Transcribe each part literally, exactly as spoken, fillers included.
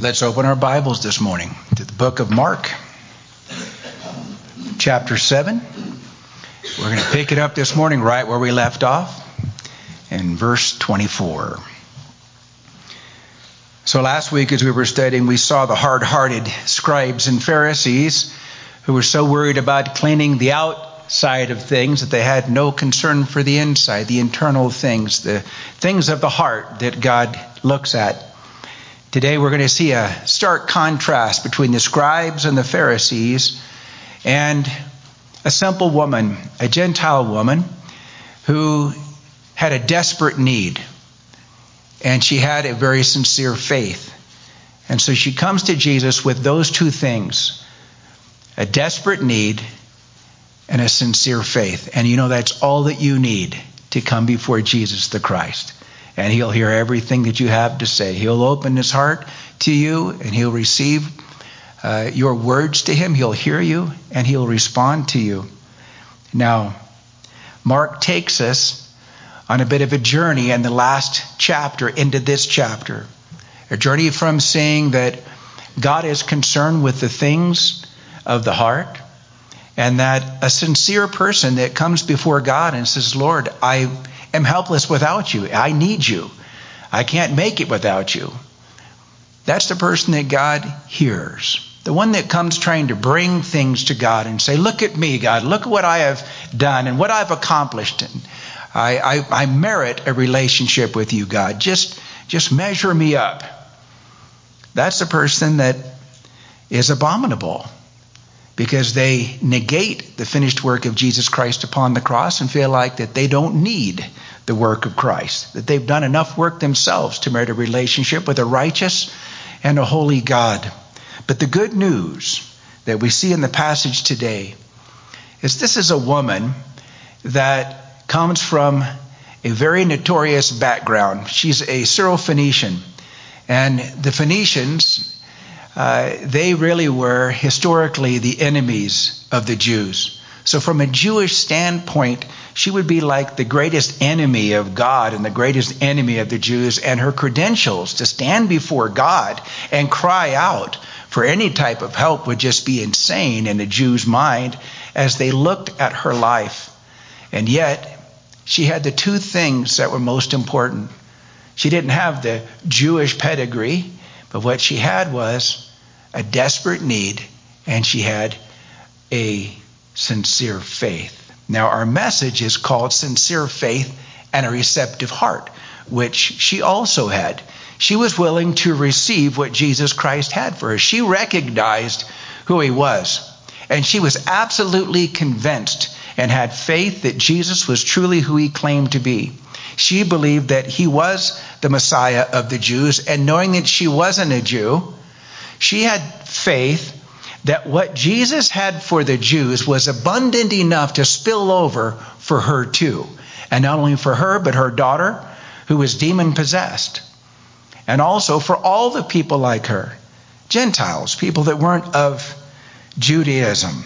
Let's open our Bibles this morning to the book of Mark, chapter seven. We're going to pick it up this morning right where we left off in verse twenty-four. So last week as we were studying, we saw the hard-hearted scribes and Pharisees who were so worried about cleaning the outside of things that they had no concern for the inside, the internal things, the things of the heart that God looks at. Today we're going to see a stark contrast between the scribes and the Pharisees and a simple woman, a Gentile woman who had a desperate need, and she had a very sincere faith. And so she comes to Jesus with those two things, a desperate need and a sincere faith. And you know that's all that you need to come before Jesus the Christ. And he'll hear everything that you have to say. He'll open his heart to you, and he'll receive uh, your words to him. He'll hear you, and he'll respond to you. Now, Mark takes us on a bit of a journey in the last chapter into this chapter. A journey from saying that God is concerned with the things of the heart, and that a sincere person that comes before God and says, Lord, I am helpless without you. I need you. I can't make it without you. That's the person that God hears. The one that comes trying to bring things to God and say, look at me, God. Look at what I have done and what I've accomplished. And I, I, I merit a relationship with you, God. Just, just measure me up. That's the person that is abominable, because they negate the finished work of Jesus Christ upon the cross and feel like that they don't need the work of Christ, that they've done enough work themselves to merit a relationship with a righteous and a holy God. But the good news that we see in the passage today is this is a woman that comes from a very notorious background. She's a Syrophoenician, and the Phoenicians, Uh, they really were historically the enemies of the Jews. So from a Jewish standpoint, she would be like the greatest enemy of God and the greatest enemy of the Jews. And her credentials to stand before God and cry out for any type of help would just be insane in a Jew's mind as they looked at her life. And yet, she had the two things that were most important. She didn't have the Jewish pedigree, but what she had was a desperate need, and she had a sincere faith. Now, our message is called Sincere Faith and a Receptive Heart, which she also had. She was willing to receive what Jesus Christ had for her. She recognized who he was, and she was absolutely convinced and had faith that Jesus was truly who he claimed to be. She believed that he was the Messiah of the Jews, and knowing that she wasn't a Jew, she had faith that what Jesus had for the Jews was abundant enough to spill over for her too. And not only for her, but her daughter, who was demon-possessed. And also for all the people like her, Gentiles, people that weren't of Judaism.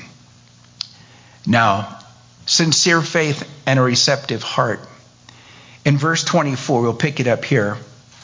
Now, sincere faith and a receptive heart. In verse twenty-four, we'll pick it up here.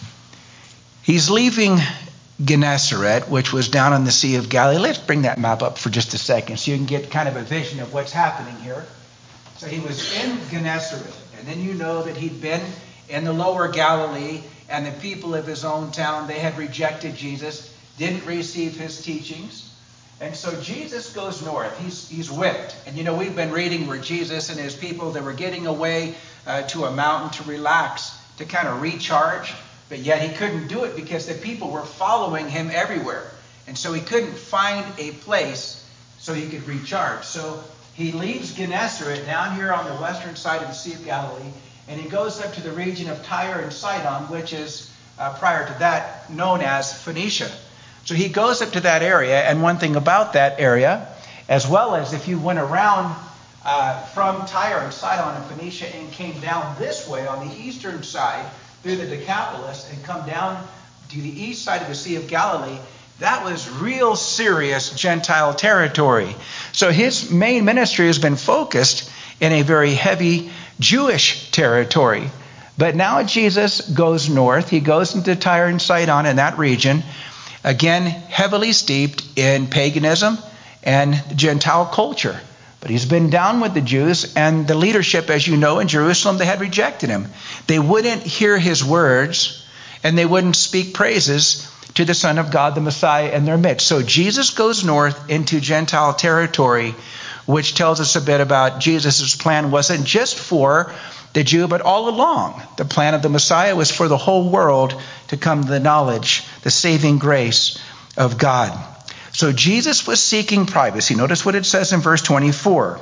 He's leaving Gennesaret, which was down on the Sea of Galilee. Let's bring that map up for just a second so you can get kind of a vision of what's happening here. So he was in Gennesaret, and then you know that he'd been in the lower Galilee, and the people of his own town, they had rejected Jesus, didn't receive his teachings. And so Jesus goes north. He's he's whipped. And you know, we've been reading where Jesus and his people, they were getting away uh, to a mountain to relax, to kind of recharge. But yet he couldn't do it because the people were following him everywhere. And so he couldn't find a place so he could recharge. So he leaves Gennesaret down here on the western side of the Sea of Galilee, and he goes up to the region of Tyre and Sidon, which is uh, prior to that known as Phoenicia. So he goes up to that area, and one thing about that area, as well as if you went around uh, from Tyre and Sidon and Phoenicia and came down this way on the eastern side through the Decapolis and come down to the east side of the Sea of Galilee, that was real serious Gentile territory. So his main ministry has been focused in a very heavy Jewish territory. But now Jesus goes north. He goes into Tyre and Sidon in that region. Again, heavily steeped in paganism and Gentile culture. But he's been down with the Jews, and the leadership, as you know, in Jerusalem, they had rejected him. They wouldn't hear his words, and they wouldn't speak praises to the Son of God, the Messiah, in their midst. So Jesus goes north into Gentile territory, which tells us a bit about Jesus' plan wasn't just for the Jew, but all along. The plan of the Messiah was for the whole world to come to the knowledge, the saving grace of God. So Jesus was seeking privacy. Notice what it says in verse twenty-four.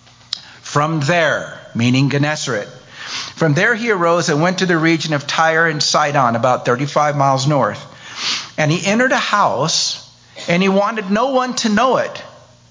From there, meaning Gennesaret, from there he arose and went to the region of Tyre and Sidon, about thirty-five miles north. And he entered a house, and he wanted no one to know it.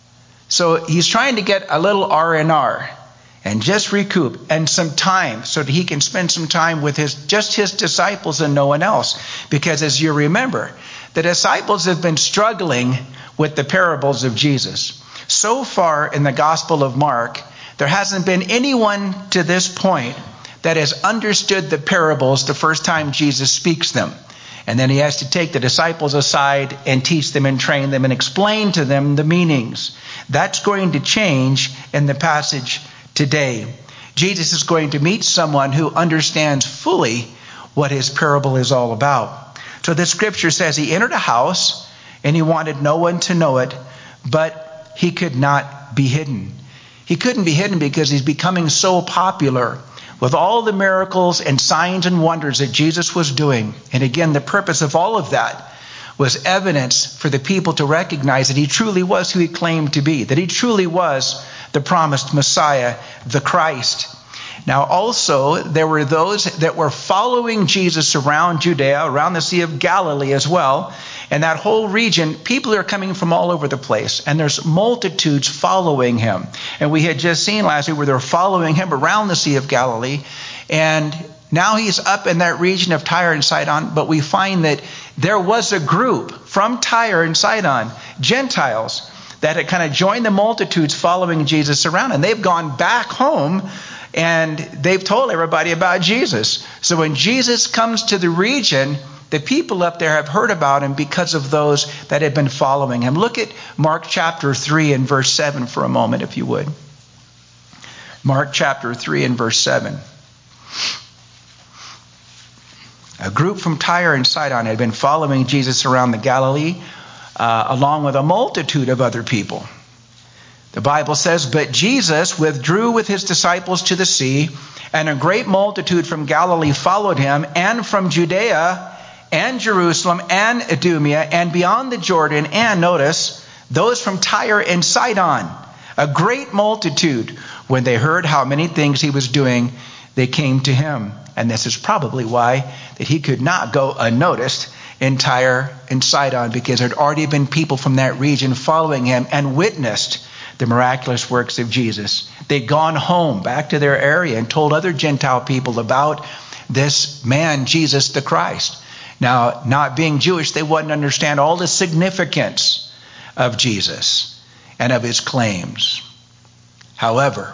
So he's trying to get a little R and R and just recoup and some time so that he can spend some time with his just his disciples and no one else. Because as you remember, the disciples have been struggling with the parables of Jesus. So far in the Gospel of Mark, there hasn't been anyone to this point that has understood the parables the first time Jesus speaks them. And then he has to take the disciples aside and teach them and train them and explain to them the meanings. That's going to change in the passage today. Jesus is going to meet someone who understands fully what his parable is all about. So the scripture says he entered a house and he wanted no one to know it, but he could not be hidden. He couldn't be hidden because he's becoming so popular with all the miracles and signs and wonders that Jesus was doing. And again, the purpose of all of that was evidence for the people to recognize that he truly was who he claimed to be, that he truly was the promised Messiah, the Christ. Now also, there were those that were following Jesus around Judea, around the Sea of Galilee as well. And that whole region, people are coming from all over the place. And there's multitudes following him. And we had just seen last week where they're following him around the Sea of Galilee. And now he's up in that region of Tyre and Sidon. But we find that there was a group from Tyre and Sidon, Gentiles, that had kind of joined the multitudes following Jesus around. And they've gone back home and they've told everybody about Jesus. So when Jesus comes to the region, the people up there have heard about him because of those that had been following him. Look at Mark chapter three and verse seven for a moment, if you would. Mark chapter three and verse seven. A group from Tyre and Sidon had been following Jesus around the Galilee, uh, along with a multitude of other people. The Bible says, but Jesus withdrew with his disciples to the sea, and a great multitude from Galilee followed him, and from Judea and Jerusalem and Idumea and beyond the Jordan, and notice, those from Tyre and Sidon. A great multitude. When they heard how many things he was doing, they came to him. And this is probably why that he could not go unnoticed in Tyre and Sidon, because there had already been people from that region following him and witnessed the miraculous works of Jesus. They'd gone home back to their area and told other Gentile people about this man, Jesus the Christ. Now, not being Jewish, they wouldn't understand all the significance of Jesus and of his claims. However,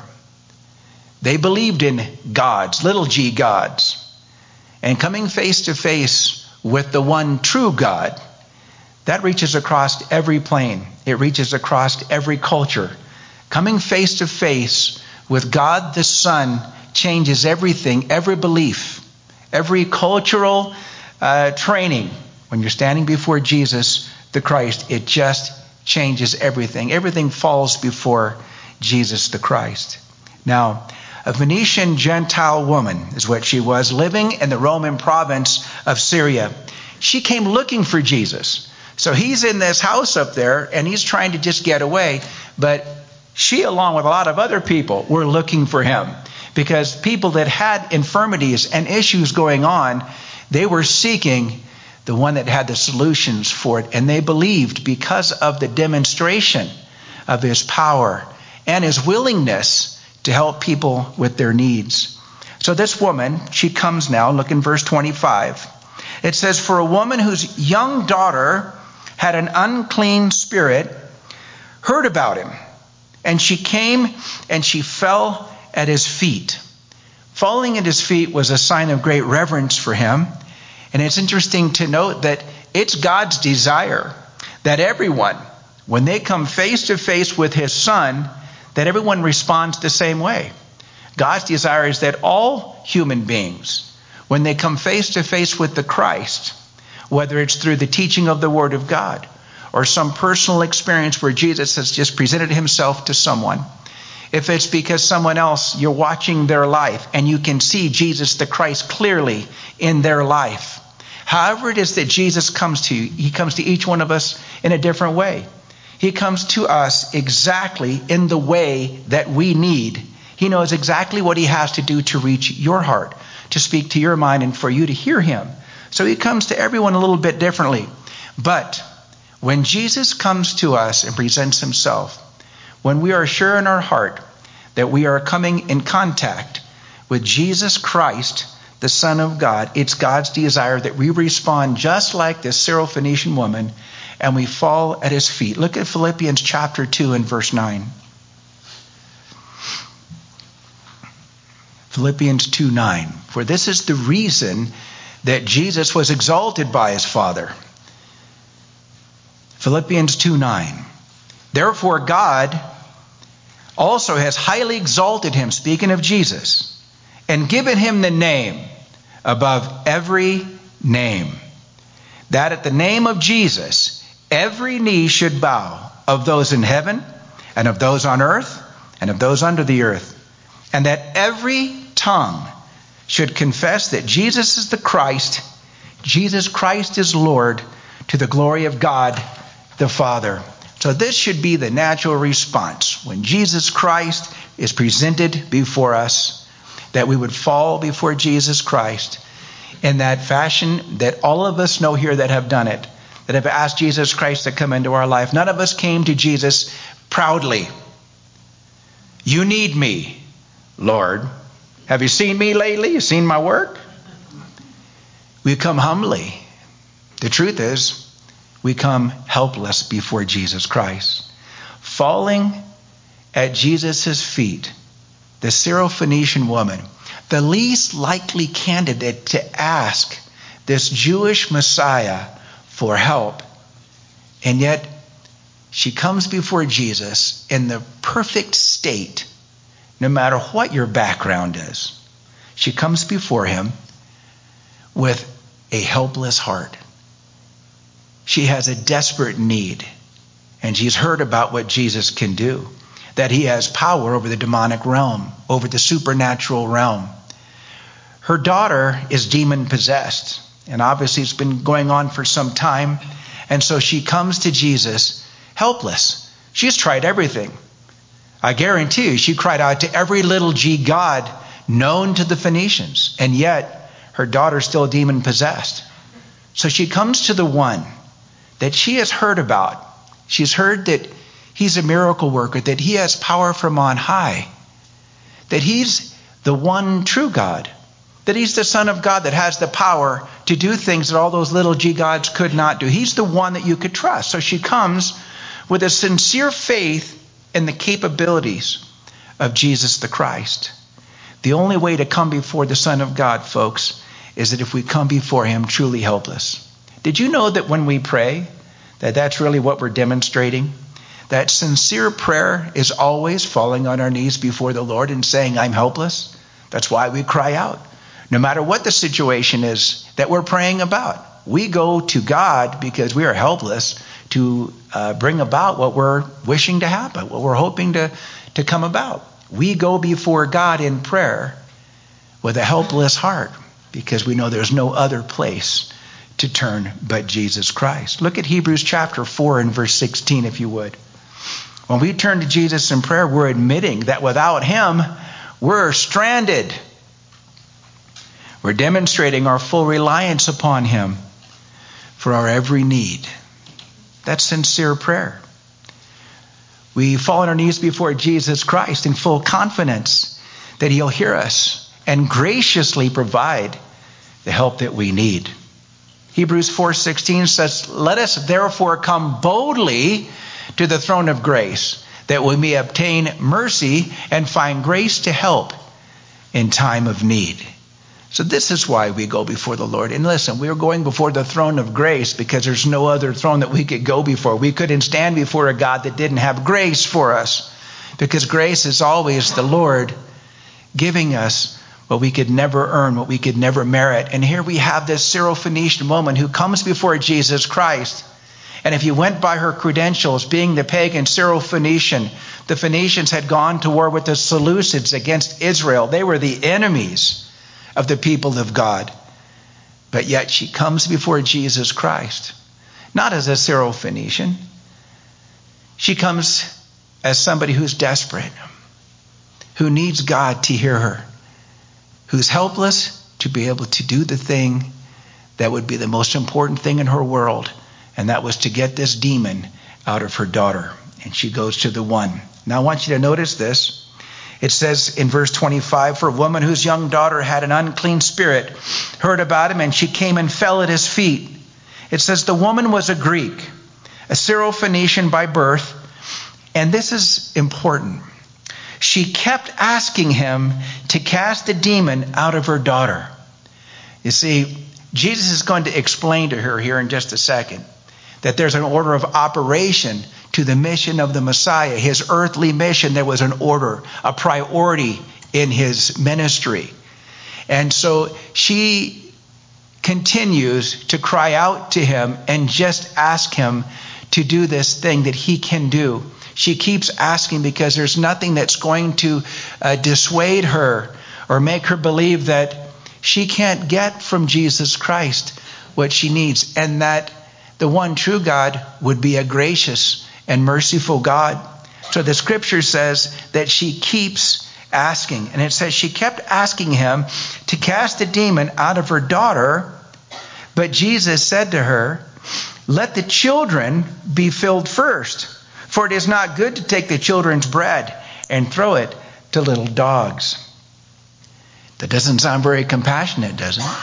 they believed in gods, little g gods, and coming face to face with the one true God, that reaches across every plane. It reaches across every culture. Coming face to face with God the Son changes everything, every belief, every cultural uh, training. When you're standing before Jesus the Christ, it just changes everything. Everything falls before Jesus the Christ. Now, a Venetian Gentile woman is what she was, living in the Roman province of Syria. She came looking for Jesus. So he's in this house up there, and he's trying to just get away. But she, along with a lot of other people, were looking for him. Because people that had infirmities and issues going on, they were seeking the one that had the solutions for it. And they believed because of the demonstration of his power and his willingness to help people with their needs. So this woman, she comes now, look in verse twenty-five. It says, for a woman whose young daughter had an unclean spirit, heard about him, and she came and she fell at his feet. Falling at his feet was a sign of great reverence for him. And it's interesting to note that it's God's desire that everyone, when they come face to face with his Son, that everyone responds the same way. God's desire is that all human beings, when they come face to face with the Christ, whether it's through the teaching of the Word of God or some personal experience where Jesus has just presented himself to someone, if it's because someone else, you're watching their life and you can see Jesus the Christ clearly in their life. However it is that Jesus comes to you, he comes to each one of us in a different way. He comes to us exactly in the way that we need. He knows exactly what he has to do to reach your heart, to speak to your mind, and for you to hear him. So he comes to everyone a little bit differently. But when Jesus comes to us and presents himself, when we are sure in our heart that we are coming in contact with Jesus Christ, the Son of God, it's God's desire that we respond just like this Syrophoenician woman, and we fall at his feet. Look at Philippians chapter two and verse nine. Philippians two nine. For this is the reason that Jesus was exalted by his Father. Philippians two nine. Therefore God also has highly exalted him, speaking of Jesus, and given him the name above every name, that at the name of Jesus every knee should bow, of those in heaven and of those on earth and of those under the earth, and that every tongue should confess that Jesus is the Christ, Jesus Christ is Lord, to the glory of God the Father. So this should be the natural response when Jesus Christ is presented before us, that we would fall before Jesus Christ in that fashion that all of us know here that have done it, that have asked Jesus Christ to come into our life. None of us came to Jesus proudly. You need me, Lord. Have you seen me lately? You seen my work? We come humbly. The truth is, we come helpless before Jesus Christ. Falling at Jesus' feet, the Syrophoenician woman, the least likely candidate to ask this Jewish Messiah for help. And yet, she comes before Jesus in the perfect state, no matter what your background is. She comes before him with a helpless heart. She has a desperate need, and she's heard about what Jesus can do, that he has power over the demonic realm, over the supernatural realm. Her daughter is demon-possessed, and obviously it's been going on for some time, and so she comes to Jesus helpless. She's tried everything. I guarantee you, she cried out to every little g god known to the Phoenicians, and yet her daughter's still demon-possessed. So she comes to the one that she has heard about. She's heard that he's a miracle worker, that he has power from on high, that he's the one true God, that he's the Son of God that has the power to do things that all those little g gods could not do. He's the one that you could trust. So she comes with a sincere faith in the capabilities of Jesus the Christ. The only way to come before the Son of God, folks, is that if we come before him truly helpless. Did you know that when we pray, that that's really what we're demonstrating? That sincere prayer is always falling on our knees before the Lord and saying, I'm helpless. That's why we cry out. No matter what the situation is that we're praying about, we go to God because we are helpless to uh, bring about what we're wishing to happen, what we're hoping to, to come about. We go before God in prayer with a helpless heart because we know there's no other place to turn but Jesus Christ. Look at Hebrews chapter four and verse sixteen, if you would. When we turn to Jesus in prayer, we're admitting that without him, we're stranded. We're demonstrating our full reliance upon him for our every need. That's sincere prayer. We fall on our knees before Jesus Christ in full confidence that he'll hear us and graciously provide the help that we need. Hebrews four sixteen says, let us therefore come boldly to the throne of grace, that we may obtain mercy and find grace to help in time of need. So this is why we go before the Lord. And listen, we're going before the throne of grace because there's no other throne that we could go before. We couldn't stand before a God that didn't have grace for us, because grace is always the Lord giving us what we could never earn, what we could never merit. And here we have this Syrophoenician woman who comes before Jesus Christ. And if you went by her credentials, being the pagan Syrophoenician, the Phoenicians had gone to war with the Seleucids against Israel. They were the enemies of the people of God. But yet she comes before Jesus Christ, not as a Syrophoenician. She comes as somebody who's desperate, who needs God to hear her, who's helpless to be able to do the thing that would be the most important thing in her world, and that was to get this demon out of her daughter. And she goes to the one. Now I want you to notice this. It says in verse twenty-five, for a woman whose young daughter had an unclean spirit heard about him, and she came and fell at his feet. It says the woman was a Greek, a Syrophoenician by birth, and this is important. She kept asking him to cast the demon out of her daughter. You see, Jesus is going to explain to her here in just a second that there's an order of operation to the mission of the Messiah. His earthly mission, there was an order, a priority in his ministry. And so she continues to cry out to him and just ask him to do this thing that he can do. She keeps asking because there's nothing that's going to uh, dissuade her or make her believe that she can't get from Jesus Christ what she needs, and that the one true God would be a gracious and merciful God. So the scripture says that she keeps asking. And it says she kept asking him to cast the demon out of her daughter. But Jesus said to her, let the children be filled first, for it is not good to take the children's bread and throw it to little dogs. That doesn't sound very compassionate, does it?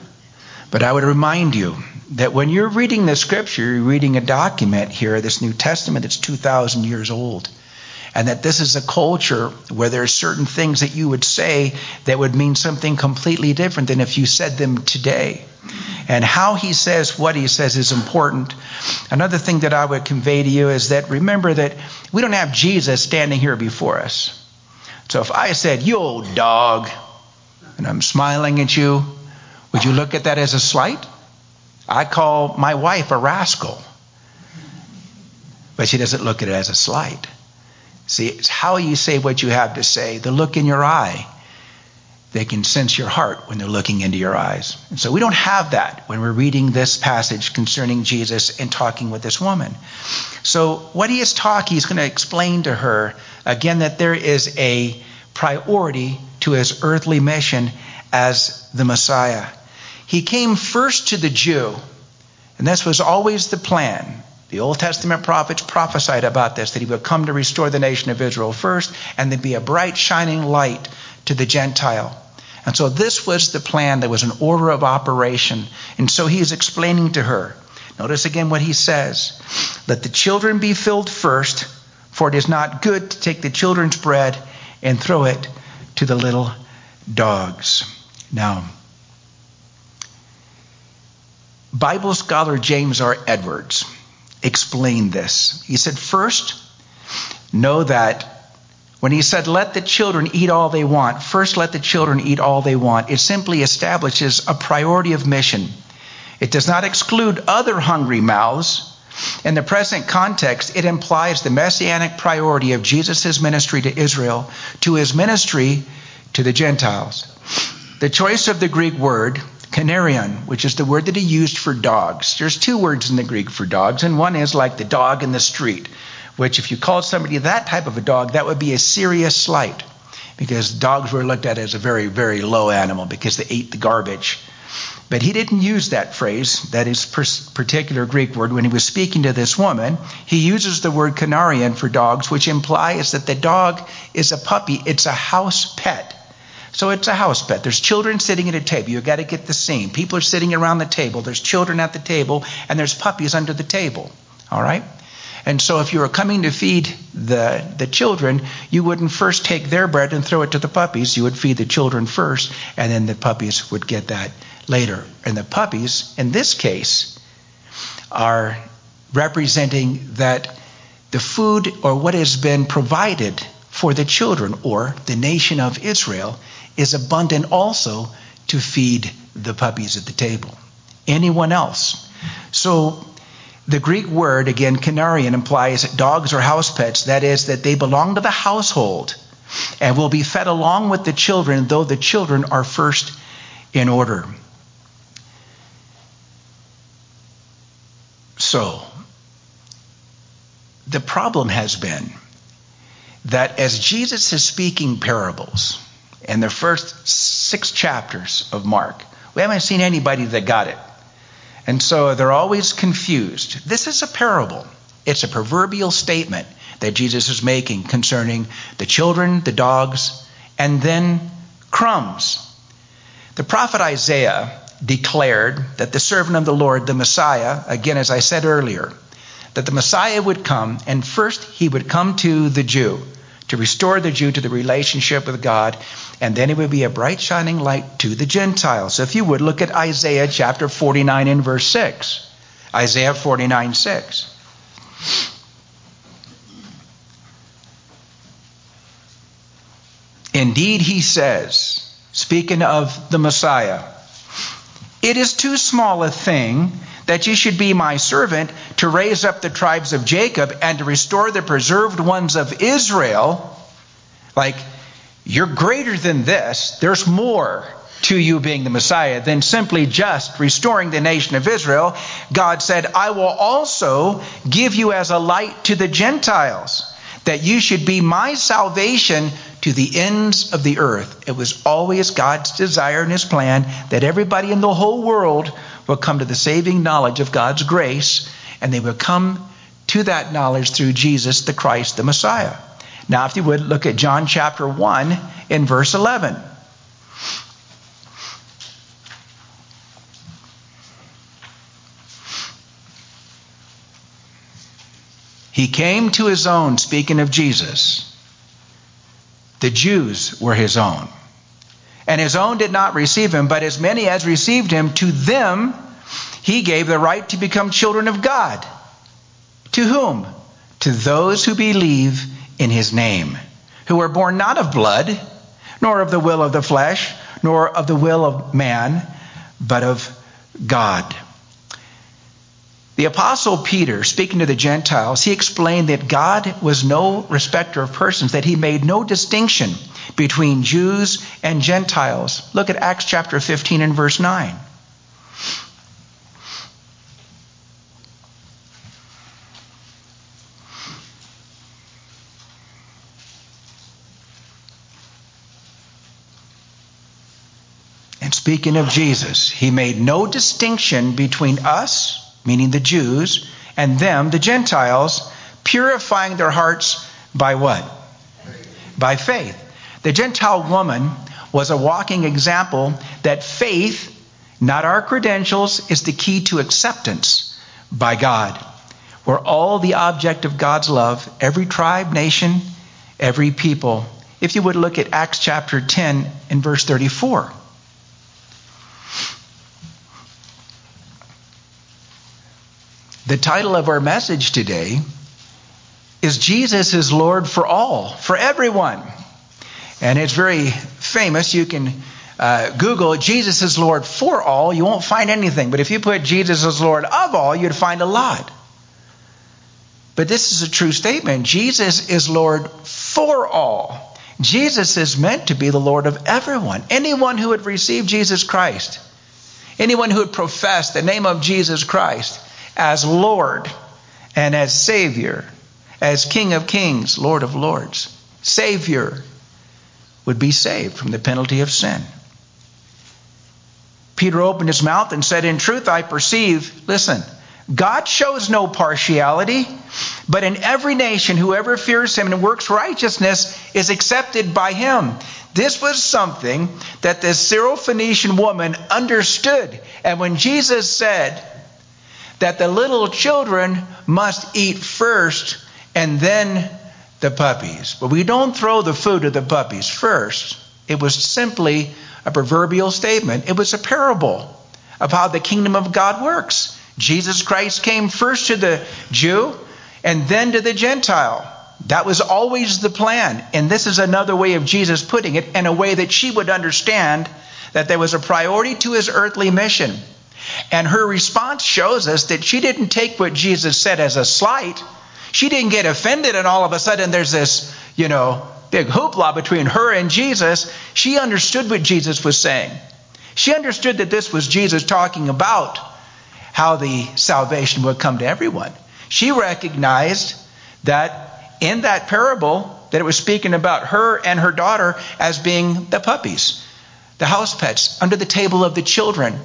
But I would remind you that when you're reading the scripture, you're reading a document here, this New Testament that's two thousand years old. And that this is a culture where there are certain things that you would say that would mean something completely different than if you said them today. And how he says what he says is important. Another thing that I would convey to you is that remember that we don't have Jesus standing here before us. So if I said, you old dog, and I'm smiling at you, would you look at that as a slight? I call my wife a rascal, but she doesn't look at it as a slight. See, it's how you say what you have to say, the look in your eye. They can sense your heart when they're looking into your eyes. And so we don't have that when we're reading this passage concerning Jesus and talking with this woman. So what he is talking, he's going to explain to her, again, that there is a priority to his earthly mission as the Messiah. He came first to the Jew, and this was always the plan. The Old Testament prophets prophesied about this, that he would come to restore the nation of Israel first, and then be a bright, shining light to the Gentile. And so this was the plan. There was an order of operation. And so he is explaining to her. Notice again what he says. Let the children be filled first, for it is not good to take the children's bread and throw it to the little dogs. Now, Bible scholar James R. Edwards explained this. He said, first, know that when he said, let the children eat all they want, first let the children eat all they want, it simply establishes a priority of mission. It does not exclude other hungry mouths. In the present context, it implies the messianic priority of Jesus' ministry to Israel to his ministry to the Gentiles. The choice of the Greek word, kanarion, which is the word that he used for dogs. There's two words in the Greek for dogs, and one is like the dog in the street, which if you called somebody that type of a dog, that would be a serious slight, because dogs were looked at as a very, very low animal because they ate the garbage. But he didn't use that phrase, that is particular Greek word, when he was speaking to this woman. He uses the word kanarion for dogs, which implies that the dog is a puppy. It's a house pet. So it's a house pet. There's children sitting at a table. You've got to get the scene. People are sitting around the table. There's children at the table, and there's puppies under the table. All right? And so if you were coming to feed the, the children, you wouldn't first take their bread and throw it to the puppies. You would feed the children first, and then the puppies would get that later. And the puppies, in this case, are representing that the food or what has been provided for the children or the nation of Israel is abundant also to feed the puppies at the table. Anyone else. So the Greek word, again, kanarion, implies dogs or house pets. That is, that they belong to the household and will be fed along with the children, though the children are first in order. So, the problem has been that as Jesus is speaking parables in the first six chapters of Mark, we haven't seen anybody that got it. And so they're always confused. This is a parable. It's a proverbial statement that Jesus is making concerning the children, the dogs, and then crumbs. The prophet Isaiah declared that the servant of the Lord, the Messiah, again, as I said earlier, that the Messiah would come, and first he would come to the Jew, to restore the Jew to the relationship with God, and then he would be a bright shining light to the Gentiles. So if you would, look at Isaiah chapter forty-nine and verse six. Isaiah forty-nine, six. Indeed, he says, speaking of the Messiah, it is too small a thing that you should be my servant to raise up the tribes of Jacob and to restore the preserved ones of Israel. Like, you're greater than this. There's more to you being the Messiah than simply just restoring the nation of Israel. God said, I will also give you as a light to the Gentiles, that you should be my salvation to the ends of the earth. It was always God's desire and his plan that everybody in the whole world will come to the saving knowledge of God's grace, and they will come to that knowledge through Jesus the Christ, the Messiah. Now, if you would, look at John chapter one in verse eleven. He came to his own, speaking of Jesus. The Jews were his own. And his own did not receive him, but as many as received him, to them he gave the right to become children of God. To whom? To those who believe in his name, who were born not of blood, nor of the will of the flesh, nor of the will of man, but of God. The Apostle Peter, speaking to the Gentiles, he explained that God was no respecter of persons, that he made no distinction between Jews and Gentiles. Look at Acts chapter fifteen and verse nine. And speaking of Jesus, he made no distinction between us, meaning the Jews, and them, the Gentiles, purifying their hearts by what? Faith. By faith. The Gentile woman was a walking example that faith, not our credentials, is the key to acceptance by God. We're all the object of God's love, every tribe, nation, every people. If you would look at Acts chapter ten and verse thirty-four. The title of our message today is Jesus is Lord for all, for everyone. And it's very famous. You can uh, Google Jesus is Lord for all. You won't find anything. But if you put Jesus is Lord of all, you'd find a lot. But this is a true statement. Jesus is Lord for all. Jesus is meant to be the Lord of everyone. Anyone who would receive Jesus Christ, anyone who would profess the name of Jesus Christ as Lord and as Savior, as King of Kings, Lord of Lords, Savior, would be saved from the penalty of sin. Peter opened his mouth and said, in truth I perceive, listen, God shows no partiality, but in every nation whoever fears him and works righteousness is accepted by him. This was something that the Syrophoenician woman understood. And when Jesus said that the little children must eat first and then the puppies. But we don't throw the food to the puppies first. It was simply a proverbial statement. It was a parable of how the kingdom of God works. Jesus Christ came first to the Jew and then to the Gentile. That was always the plan. And this is another way of Jesus putting it, in a way that she would understand that there was a priority to his earthly mission. And her response shows us that she didn't take what Jesus said as a slight. She didn't get offended and all of a sudden there's this, you know, big hoopla between her and Jesus. She understood what Jesus was saying. She understood that this was Jesus talking about how the salvation would come to everyone. She recognized that in that parable, that it was speaking about her and her daughter as being the puppies, the house pets, under the table of the children.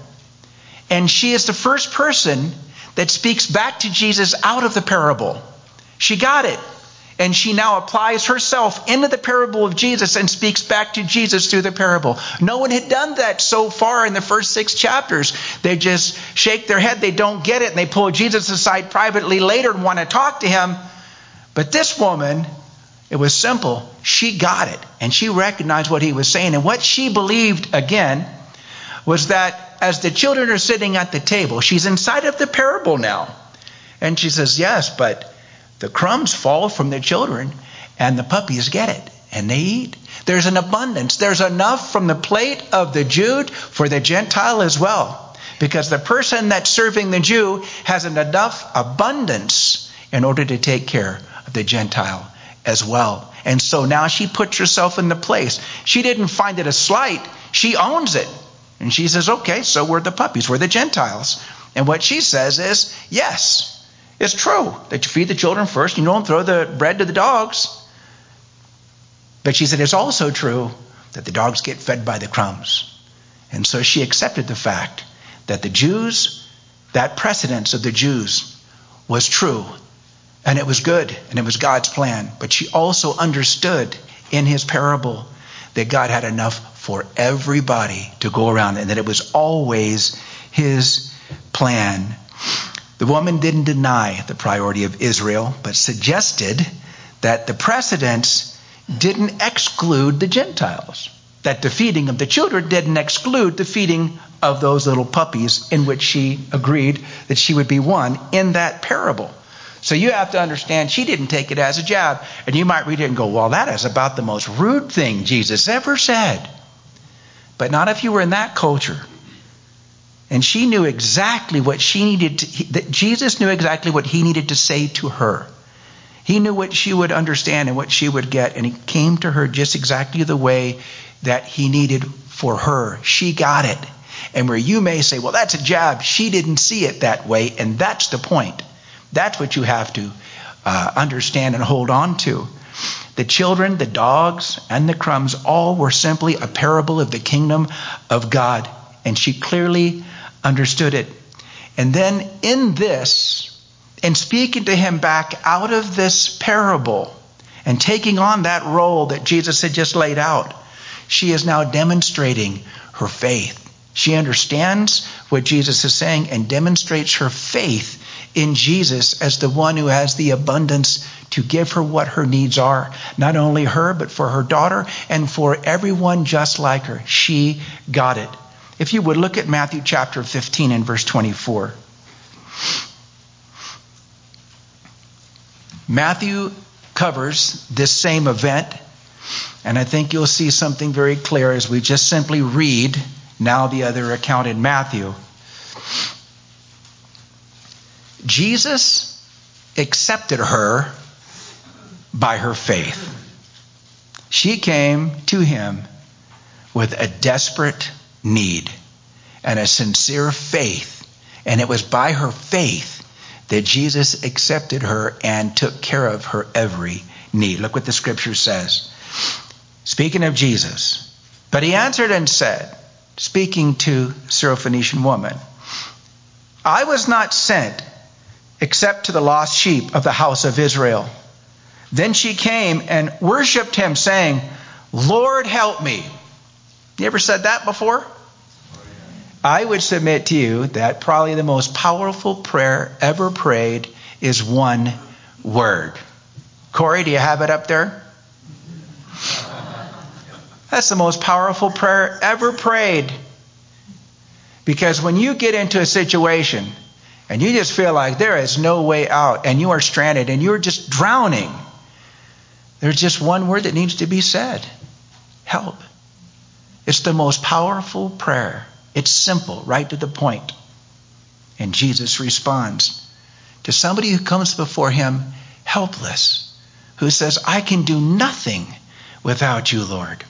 And she is the first person that speaks back to Jesus out of the parable. She got it. And she now applies herself into the parable of Jesus and speaks back to Jesus through the parable. No one had done that so far in the first six chapters. They just shake their head. They don't get it. And they pull Jesus aside privately later and want to talk to him. But this woman, it was simple. She got it. And she recognized what he was saying. And what she believed, again, was that as the children are sitting at the table, she's inside of the parable now. And she says, yes, but the crumbs fall from the children and the puppies get it and they eat. There's an abundance. There's enough from the plate of the Jew for the Gentile as well. Because the person that's serving the Jew has an enough abundance in order to take care of the Gentile as well. And so now she puts herself in the place. She didn't find it a slight. She owns it. And she says, okay, so we're the puppies. We're the Gentiles. And what she says is, yes, it's true that you feed the children first. You don't throw the bread to the dogs. But she said it's also true that the dogs get fed by the crumbs. And so she accepted the fact that the Jews, that precedence of the Jews was true. And it was good. And it was God's plan. But she also understood in his parable that God had enough for everybody to go around. And that it was always his plan. The woman didn't deny the priority of Israel, but suggested that the precedents didn't exclude the Gentiles. That the feeding of the children didn't exclude the feeding of those little puppies, in which she agreed that she would be one in that parable. So you have to understand, she didn't take it as a jab. And you might read it and go, well, that is about the most rude thing Jesus ever said. But not if you were in that culture. And she knew exactly what she needed to, that Jesus knew exactly what he needed to say to her. He knew what she would understand and what she would get. And he came to her just exactly the way that he needed for her. She got it. And where you may say, well, that's a jab. She didn't see it that way. And that's the point. That's what you have to uh, understand and hold on to. The children, the dogs, and the crumbs all were simply a parable of the kingdom of God. And she clearly understood it. And then in this, in speaking to him back out of this parable and taking on that role that Jesus had just laid out, she is now demonstrating her faith. She understands what Jesus is saying and demonstrates her faith in Jesus as the one who has the abundance to give her what her needs are. Not only her, but for her daughter and for everyone just like her. She got it. If you would look at Matthew chapter fifteen and verse twenty-four. Matthew covers this same event. And I think you'll see something very clear as we just simply read now the other account in Matthew. Jesus accepted her by her faith. She came to him with a desperate need and a sincere faith. And it was by her faith that Jesus accepted her and took care of her every need. Look what the scripture says. Speaking of Jesus, but he answered and said, speaking to Syrophoenician woman, I was not sent except to the lost sheep of the house of Israel. Then she came and worshiped him, saying, Lord, help me. You ever said that before? I would submit to you that probably the most powerful prayer ever prayed is one word. Corey, do you have it up there? That's the most powerful prayer ever prayed. Because when you get into a situation and you just feel like there is no way out and you are stranded and you're just drowning, there's just one word that needs to be said. Help. It's the most powerful prayer. It's simple, right to the point. And Jesus responds to somebody who comes before him helpless, who says, I can do nothing without you, Lord.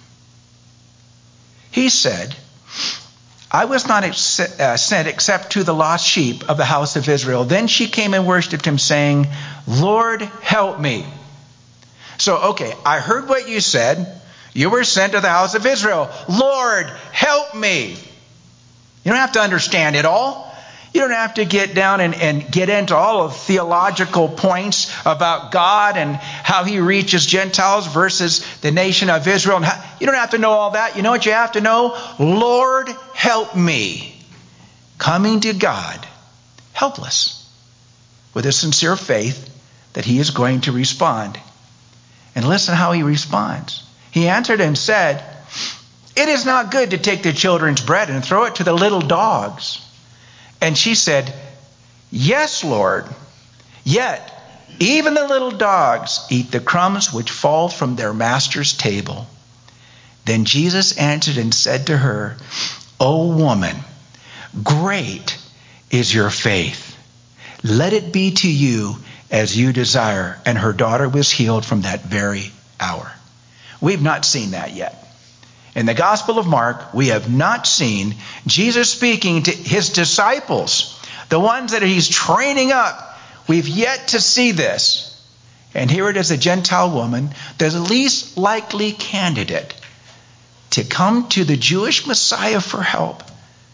He said, I was not sent except to the lost sheep of the house of Israel. Then she came and worshipped him, saying, Lord, help me. So, okay, I heard what you said. You were sent to the house of Israel. Lord, help me. You don't have to understand it all. You don't have to get down and, and get into all of theological points about God and how he reaches Gentiles versus the nation of Israel. And how, you don't have to know all that. You know what you have to know? Lord, help me. Coming to God, helpless, with a sincere faith that he is going to respond. And listen how he responds. He answered and said, it is not good to take the children's bread and throw it to the little dogs. And she said, yes, Lord. Yet even the little dogs eat the crumbs which fall from their master's table. Then Jesus answered and said to her, O woman, great is your faith. Let it be to you as you desire. And her daughter was healed from that very hour. We've not seen that yet. In the Gospel of Mark, we have not seen Jesus speaking to his disciples, the ones that he's training up. We've yet to see this. And here it is, a Gentile woman, the least likely candidate to come to the Jewish Messiah for help.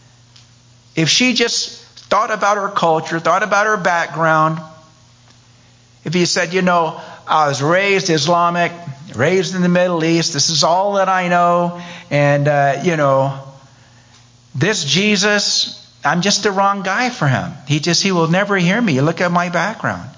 If she just thought about her culture, thought about her background, if he said, you know, I was raised Islamic, raised in the Middle East, this is all that I know, and, uh, you know, this Jesus, I'm just the wrong guy for him. He just, he will never hear me. You look at my background.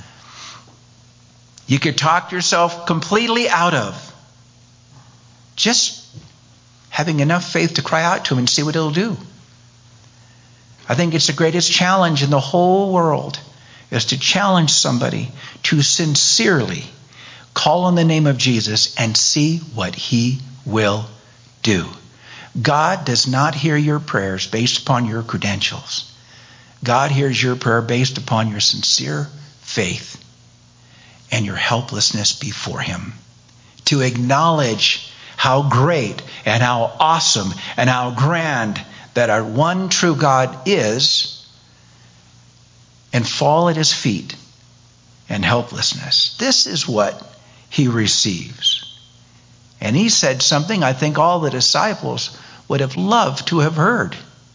You could talk yourself completely out of just having enough faith to cry out to him and see what he'll do. I think it's the greatest challenge in the whole world is to challenge somebody to sincerely call on the name of Jesus and see what he will do. God does not hear your prayers based upon your credentials. God hears your prayer based upon your sincere faith and your helplessness before him. To acknowledge how great and how awesome and how grand that our one true God is, and fall at his feet in helplessness. This is what he receives. And he said something I think all the disciples would have loved to have heard.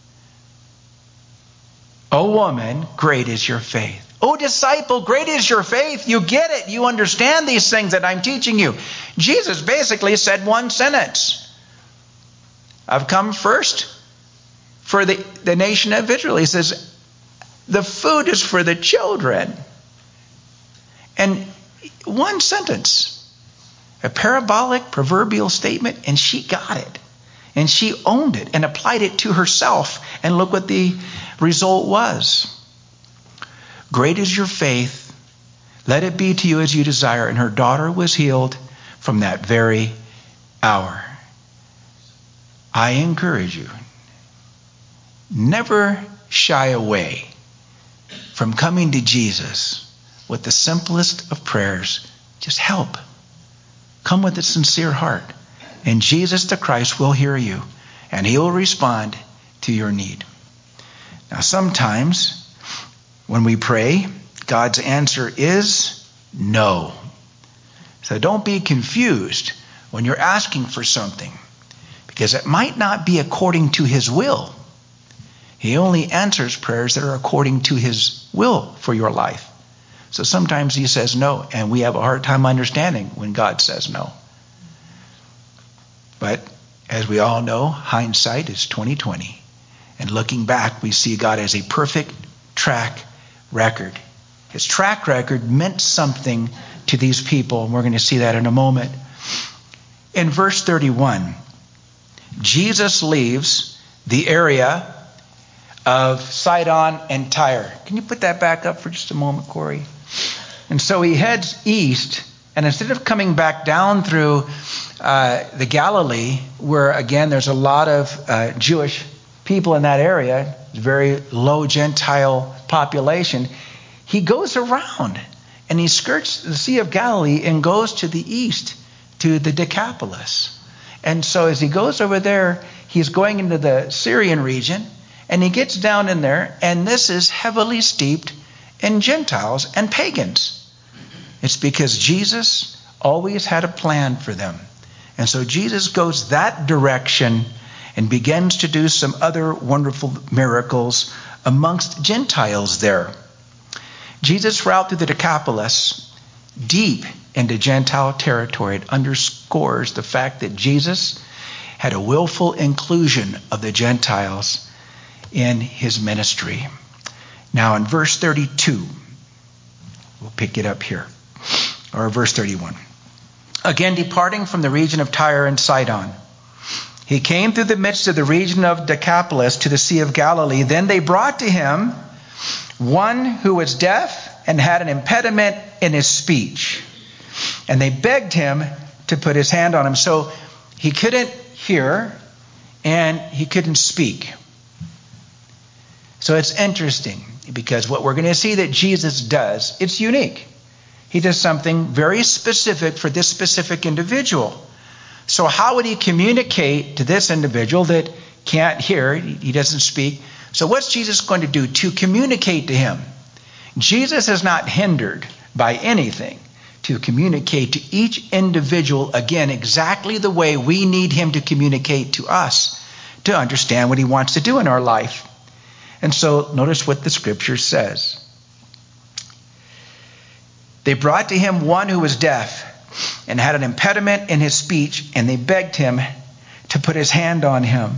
O woman, great is your faith. O disciple, great is your faith. You get it. You understand these things that I'm teaching you. Jesus basically said one sentence. I've come first for the, the nation of Israel. He says, the food is for the children. And one sentence, a parabolic, proverbial statement, and she got it. And she owned it and applied it to herself. And look what the result was. Great is your faith. Let it be to you as you desire. And her daughter was healed from that very hour. I encourage you, never shy away from coming to Jesus with the simplest of prayers. Just help. Come with a sincere heart. And Jesus the Christ will hear you. And he will respond to your need. Now sometimes when we pray, God's answer is no. So don't be confused when you're asking for something, because it might not be according to his will. He only answers prayers that are according to his will for your life. So sometimes he says no, and we have a hard time understanding when God says no. But as we all know, hindsight is twenty twenty. And looking back, we see God as a perfect track record. His track record meant something to these people, and we're going to see that in a moment. In verse thirty-one, Jesus leaves the area of Sidon and Tyre. Can you put that back up for just a moment, Corey? And so he heads east, and instead of coming back down through uh, the Galilee, where again there's a lot of uh, Jewish people in that area, very low Gentile population, he goes around and he skirts the Sea of Galilee and goes to the east to the Decapolis. And so as he goes over there, he's going into the Syrian region, and he gets down in there, and this is heavily steeped in Gentiles and pagans. It's because Jesus always had a plan for them. And so Jesus goes that direction and begins to do some other wonderful miracles amongst Gentiles there. Jesus' route through the Decapolis, deep into Gentile territory, it underscores the fact that Jesus had a willful inclusion of the Gentiles in his ministry. Now in verse thirty-two, we'll pick it up here, or verse thirty-one. Again, departing from the region of Tyre and Sidon, he came through the midst of the region of Decapolis to the Sea of Galilee. Then they brought to him one who was deaf and had an impediment in his speech. And they begged him to put his hand on him. So he couldn't hear and he couldn't speak. So it's interesting because what we're going to see that Jesus does, it's unique. He does something very specific for this specific individual. So how would he communicate to this individual that can't hear, he doesn't speak? So what's Jesus going to do to communicate to him? Jesus is not hindered by anything to communicate to each individual, again, exactly the way we need him to communicate to us to understand what he wants to do in our life. And so notice what the scripture says. They brought to him one who was deaf and had an impediment in his speech, and they begged him to put his hand on him.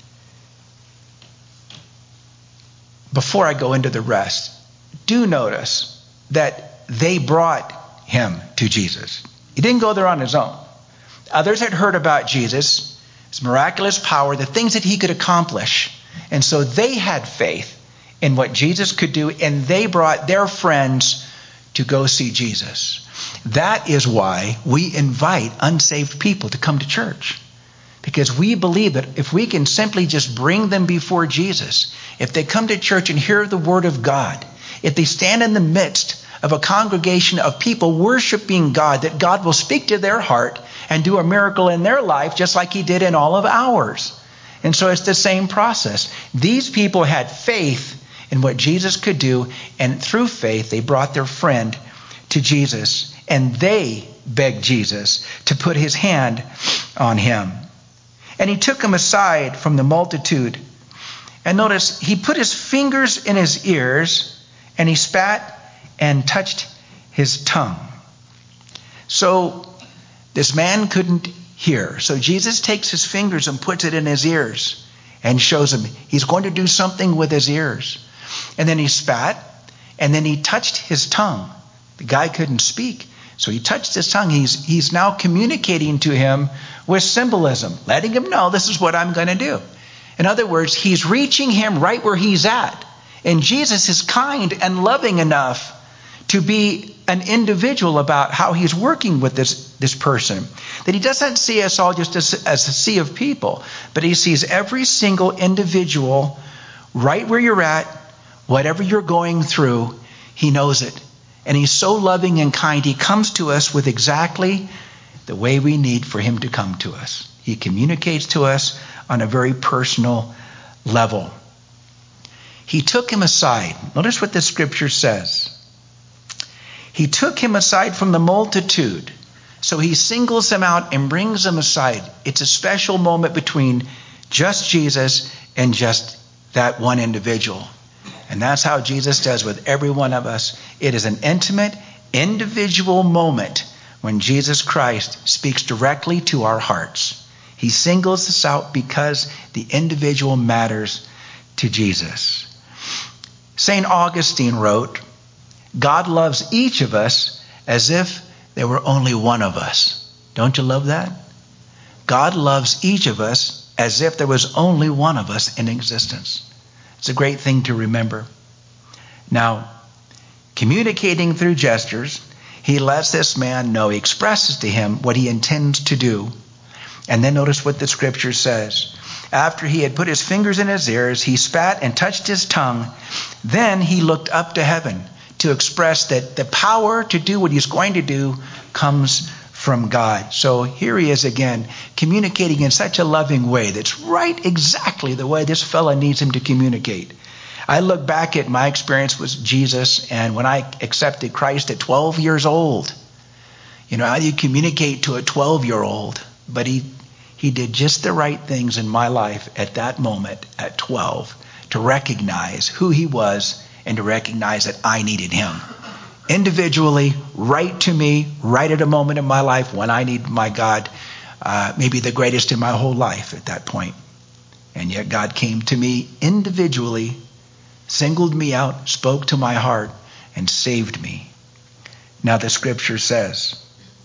Before I go into the rest, do notice that they brought him to Jesus. He didn't go there on his own. Others had heard about Jesus, his miraculous power, the things that he could accomplish. And so they had faith in what Jesus could do, and they brought their friends to go see Jesus. That is why we invite unsaved people to come to church. Because we believe that if we can simply just bring them before Jesus, if they come to church and hear the word of God, if they stand in the midst of a congregation of people worshiping God, that God will speak to their heart and do a miracle in their life just like he did in all of ours. And so it's the same process. These people had faith in what Jesus could do, and through faith they brought their friend to Jesus, and they begged Jesus to put his hand on him. And he took him aside from the multitude. And notice, he put his fingers in his ears, and he spat and touched his tongue. So this man couldn't hear. So Jesus takes his fingers and puts it in his ears and shows him he's going to do something with his ears. And then he spat, and then he touched his tongue. The guy couldn't speak, so he touched his tongue. He's, he's now communicating to him with symbolism, letting him know this is what I'm going to do. In other words, he's reaching him right where he's at. And Jesus is kind and loving enough to be an individual about how he's working with this, this person. That he doesn't see us all just as, as a sea of people, but he sees every single individual right where you're at, whatever you're going through, he knows it. And he's so loving and kind, he comes to us with exactly the way we need for him to come to us. He communicates to us on a very personal level. He took him aside. Notice what the scripture says. He took him aside from the multitude. So he singles him out and brings him aside. It's a special moment between just Jesus and just that one individual. And that's how Jesus does with every one of us. It is an intimate, individual moment when Jesus Christ speaks directly to our hearts. He singles us out because the individual matters to Jesus. Saint Augustine wrote, God loves each of us as if there were only one of us. Don't you love that? God loves each of us as if there was only one of us in existence. It's a great thing to remember. Now, communicating through gestures, he lets this man know, he expresses to him what he intends to do. And then notice what the scripture says. After he had put his fingers in his ears, he spat and touched his tongue. Then he looked up to heaven to express that the power to do what he's going to do comes from God. So here he is again, communicating in such a loving way that's right exactly the way this fella needs him to communicate. I look back at my experience with Jesus, and when I accepted Christ at twelve years old, you know, how do you communicate to a twelve-year-old? But he he did just the right things in my life at that moment at twelve to recognize who he was and to recognize that I needed him. Individually, right to me, right at a moment in my life when I need my God, uh, maybe the greatest in my whole life at that point. And yet God came to me individually, singled me out, spoke to my heart, and saved me. Now the scripture says,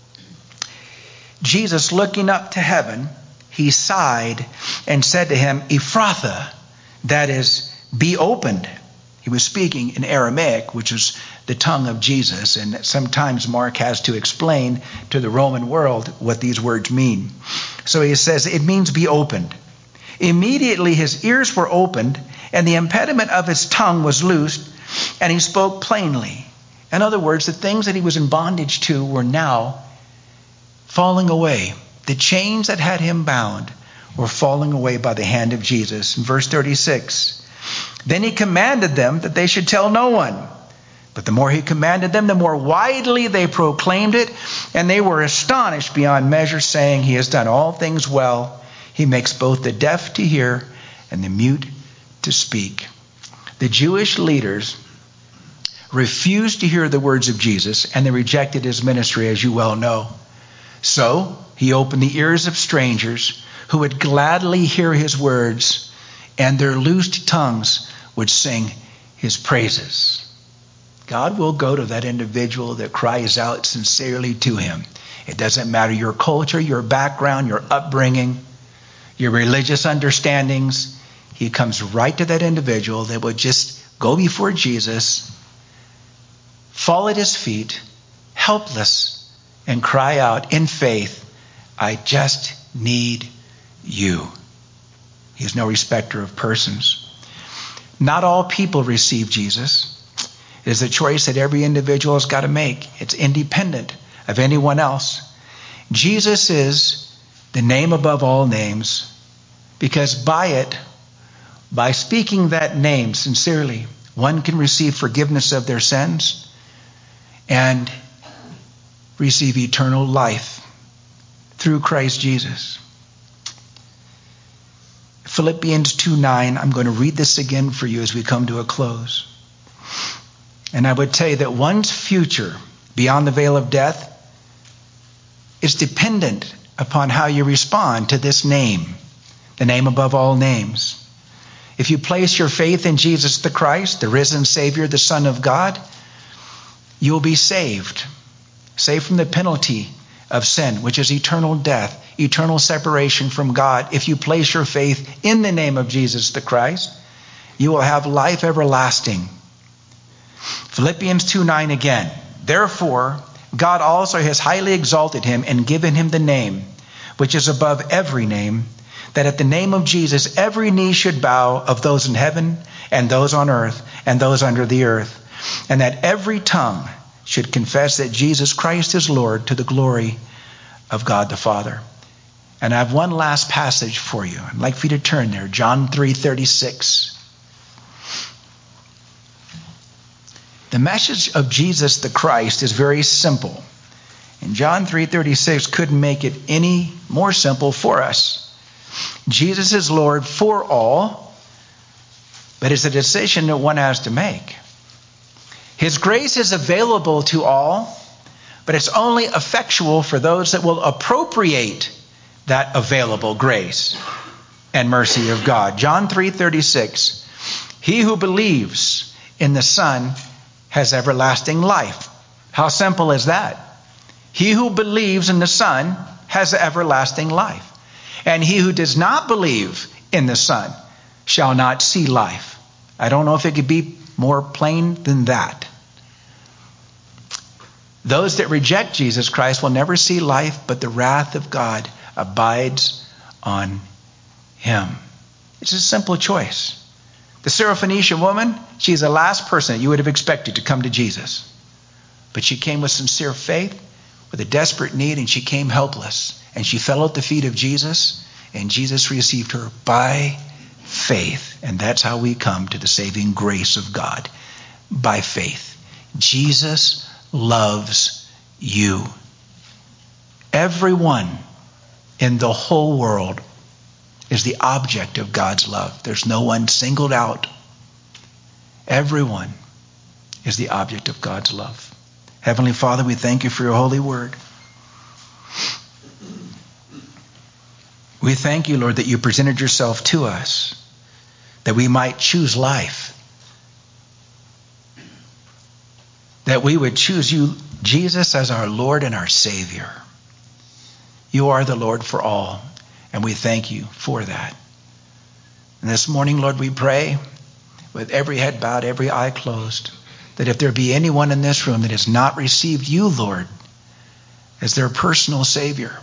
Jesus, looking up to heaven, he sighed and said to him, Ephphatha, that is, be opened. He was speaking in Aramaic, which is the tongue of Jesus, and sometimes Mark has to explain to the Roman world what these words mean. So he says it means be opened. Immediately his ears were opened, and the impediment of his tongue was loosed, and he spoke plainly. In other words, the things that he was in bondage to were now falling away. The chains that had him bound were falling away by the hand of Jesus. In verse thirty-six, then he commanded them that they should tell no one. But the more he commanded them, the more widely they proclaimed it, and they were astonished beyond measure, saying, he has done all things well. He makes both the deaf to hear and the mute to speak. The Jewish leaders refused to hear the words of Jesus, and they rejected his ministry, as you well know. So he opened the ears of strangers who would gladly hear his words, and their loosed tongues would sing his praises. God will go to that individual that cries out sincerely to him. It doesn't matter your culture, your background, your upbringing, your religious understandings. He comes right to that individual that will just go before Jesus, fall at his feet, helpless, and cry out in faith, I just need you. He is no respecter of persons. Not all people receive Jesus. It is a choice that every individual has got to make. It's independent of anyone else. Jesus is the name above all names, because by it, by speaking that name sincerely, one can receive forgiveness of their sins and receive eternal life through Christ Jesus. Philippians two nine, I'm going to read this again for you as we come to a close. And I would tell you that one's future beyond the veil of death is dependent upon how you respond to this name, the name above all names. If you place your faith in Jesus the Christ, the risen Savior, the Son of God, you will be saved. Saved from the penalty of sin, which is eternal death, eternal separation from God. If you place your faith in the name of Jesus the Christ, you will have life everlasting. Philippians two nine again. Therefore, God also has highly exalted him and given him the name, which is above every name, that at the name of Jesus every knee should bow, of those in heaven and those on earth and those under the earth, and that every tongue should confess that Jesus Christ is Lord, to the glory of God the Father. And I have one last passage for you. I'd like for you to turn there. John three thirty-six. The message of Jesus the Christ is very simple. And John three thirty-six couldn't make it any more simple for us. Jesus is Lord for all, but it's a decision that one has to make. His grace is available to all, but it's only effectual for those that will appropriate that available grace and mercy of God. John three thirty-six. He who believes in the Son has everlasting life. How simple is that? He who believes in the Son has everlasting life. And he who does not believe in the Son shall not see life. I don't know if it could be more plain than that. Those that reject Jesus Christ will never see life, but the wrath of God abides on him. It's a simple choice. The Syrophoenician woman, she's the last person that you would have expected to come to Jesus. But she came with sincere faith, with a desperate need, and she came helpless. And she fell at the feet of Jesus, and Jesus received her by faith. And that's how we come to the saving grace of God, by faith. Jesus loves you. Everyone in the whole world is the object of God's love. There's no one singled out. Everyone is the object of God's love. Heavenly Father, we thank you for your holy word. We thank you, Lord, that you presented yourself to us, that we might choose life, that we would choose you, Jesus, as our Lord and our Savior. You are the Lord for all, and we thank you for that. And this morning, Lord, we pray with every head bowed, every eye closed, that if there be anyone in this room that has not received you, Lord, as their personal Savior,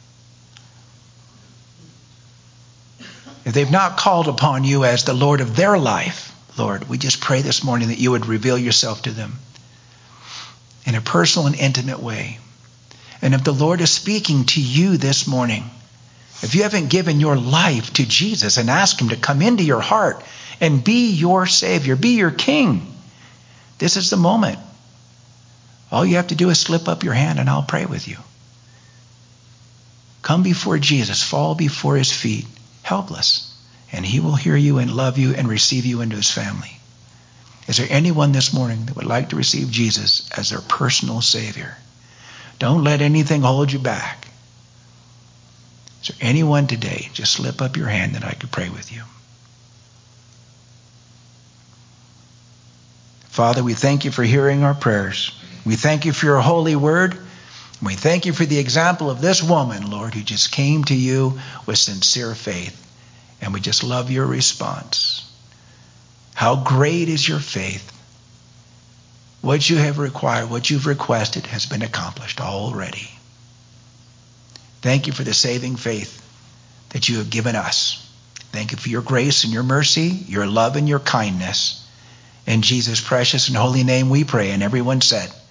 if they've not called upon you as the Lord of their life, Lord, we just pray this morning that you would reveal yourself to them in a personal and intimate way. And if the Lord is speaking to you this morning, if you haven't given your life to Jesus and asked him to come into your heart and be your Savior, be your King, this is the moment. All you have to do is slip up your hand and I'll pray with you. Come before Jesus, fall before his feet, helpless, and he will hear you and love you and receive you into his family. Is there anyone this morning that would like to receive Jesus as their personal Savior? Don't let anything hold you back. Is there anyone today? Just slip up your hand that I could pray with you. Father, we thank you for hearing our prayers. We thank you for your holy word. We thank you for the example of this woman, Lord, who just came to you with sincere faith. And we just love your response. How great is your faith. What you have required, what you've requested has been accomplished already. Thank you for the saving faith that you have given us. Thank you for your grace and your mercy, your love and your kindness. In Jesus' precious and holy name we pray. And everyone said,